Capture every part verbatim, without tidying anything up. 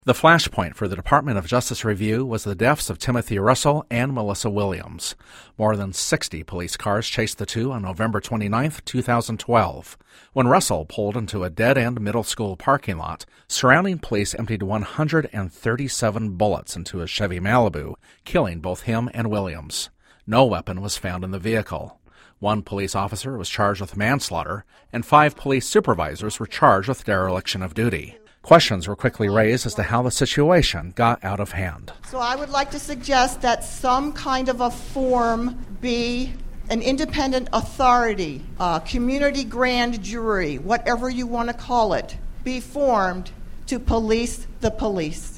The flashpoint for the Department of Justice review was the deaths of Timothy Russell and Melissa Williams. More than sixty police cars chased the two on November twenty-ninth, two thousand twelve. When Russell pulled into a dead-end middle school parking lot, surrounding police emptied one hundred thirty-seven bullets into a Chevy Malibu, killing both him and Williams. No weapon was found in the vehicle. One police officer was charged with manslaughter, and five police supervisors were charged with dereliction of duty. Questions were quickly raised as to how the situation got out of hand. So I would like to suggest that some kind of a form be an independent authority, a community grand jury, whatever you want to call it, be formed to police the police.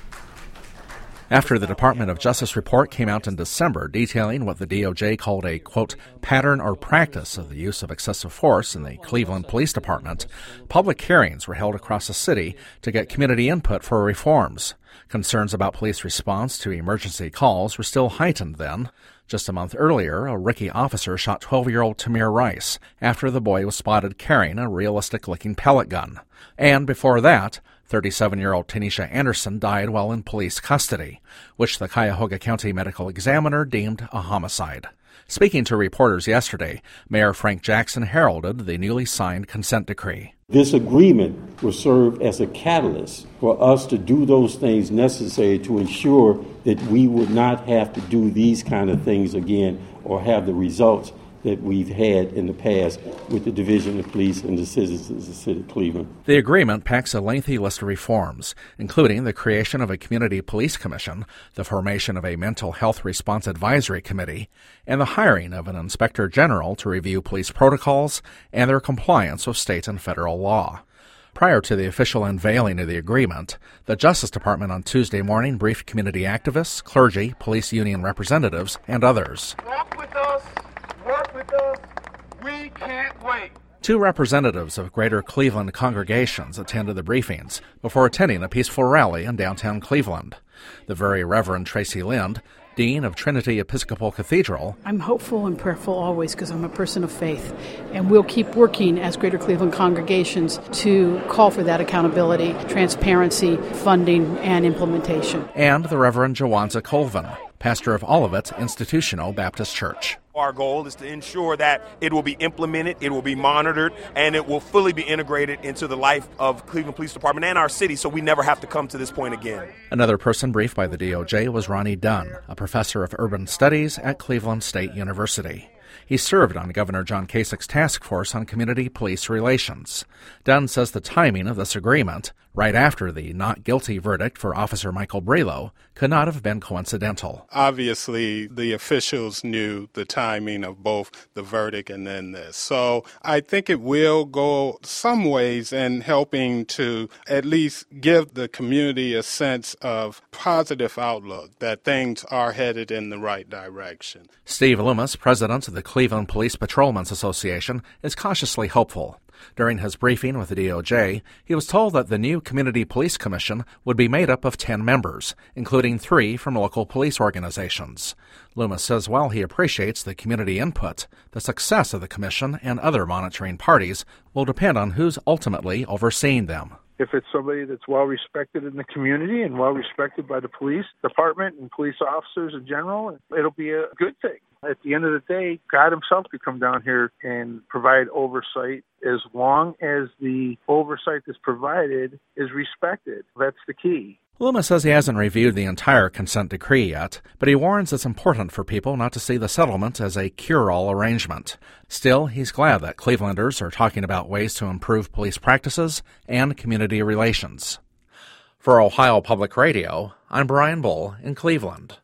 After the Department of Justice report came out in December detailing what the D O J called a, quote, pattern or practice of the use of excessive force in the Cleveland Police Department, public hearings were held across the city to get community input for reforms. Concerns about police response to emergency calls were still heightened then. Just a month earlier, a Ricky officer shot twelve-year-old Tamir Rice after the boy was spotted carrying a realistic-looking pellet gun. And before that, thirty-seven-year-old Tanisha Anderson died while in police custody, which the Cuyahoga County Medical Examiner deemed a homicide. Speaking to reporters yesterday, Mayor Frank Jackson heralded the newly signed consent decree. This agreement will serve as a catalyst for us to do those things necessary to ensure that we would not have to do these kind of things again or have the results that we've had in the past with the Division of Police and the citizens of the city of Cleveland. The agreement packs a lengthy list of reforms, including the creation of a community police commission, the formation of a mental health response advisory committee, and the hiring of an inspector general to review police protocols and their compliance with state and federal law. Prior to the official unveiling of the agreement, the Justice Department on Tuesday morning briefed community activists, clergy, police union representatives, and others. Walk with us. Work with us. We can't wait. Two representatives of Greater Cleveland congregations attended the briefings before attending a peaceful rally in downtown Cleveland. The Very Reverend Tracy Lind, Dean of Trinity Episcopal Cathedral. I'm hopeful and prayerful always because I'm a person of faith, and we'll keep working as Greater Cleveland congregations to call for that accountability, transparency, funding, and implementation. And the Reverend Jawanza Colvin, pastor of Olivet Institutional Baptist Church. Our goal is to ensure that it will be implemented, it will be monitored, and it will fully be integrated into the life of Cleveland Police Department and our city so we never have to come to this point again. Another person briefed by the D O J was Ronnie Dunn, a professor of urban studies at Cleveland State University. He served on Governor John Kasich's task force on community police relations. Dunn says the timing of this agreement, right after the not guilty verdict for Officer Michael Brelo, could not have been coincidental. Obviously, the officials knew the timing of both the verdict and then this. So I think it will go some ways in helping to at least give the community a sense of positive outlook, that things are headed in the right direction. Steve Loomis, president of the Cleveland Police Patrolmen's Association, is cautiously hopeful. During his briefing with the D O J, he was told that the new Community Police Commission would be made up of ten members, including three from local police organizations. Loomis says while he appreciates the community input, the success of the commission and other monitoring parties will depend on who's ultimately overseeing them. If it's somebody that's well respected in the community and well respected by the police department and police officers in general, it'll be a good thing. At the end of the day, God himself could come down here and provide oversight as long as the oversight that's provided is respected. That's the key. Loomis says he hasn't reviewed the entire consent decree yet, but he warns it's important for people not to see the settlement as a cure-all arrangement. Still, he's glad that Clevelanders are talking about ways to improve police practices and community relations. For Ohio Public Radio, I'm Brian Bull in Cleveland.